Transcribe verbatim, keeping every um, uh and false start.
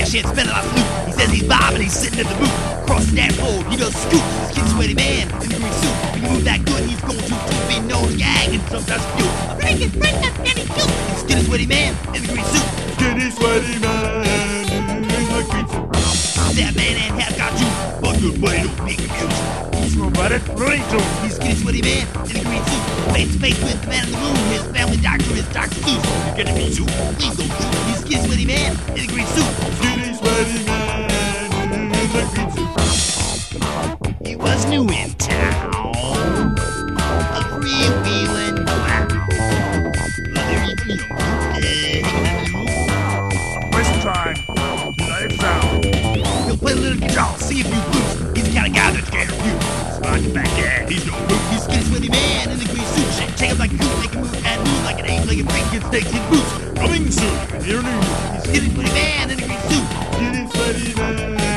cash in, spend a lot of loot. He says he's bobbing, he's sitting in the boot. Across the dashboard, he does scoop. This kid sweaty man in the green suit. When you move that good, he's going to, to be known to gag and sometimes you. Break it, break that skinny suit. Skinny sweaty man in the green suit. Skinny sweaty man in the green suit. That man and has got you, but good way don't make me cute. He's robotic burrito. He's skinny sweaty man in the green suit. Face to face with the man in the moon. His family doctor is Doctor Seuss. You're gonna be too. Please don't do. He's skinny sweaty man in the green suit. Skinny sweaty man in the green suit. He was new in town, a freewheeling clown. Mother even young. Waste of time. Life sound. He'll play a little guitar, see if you blues. He's the kind of guy that's scared of you. Smart back yeah, he's no boot. He's skinny sweaty man in the green suit. Shake, shake him like a goose, make him move and move like an eight-legged bacon snake in boots. Coming soon. Near news. He's skinny sweaty man in the green suit. Skinny sweaty man.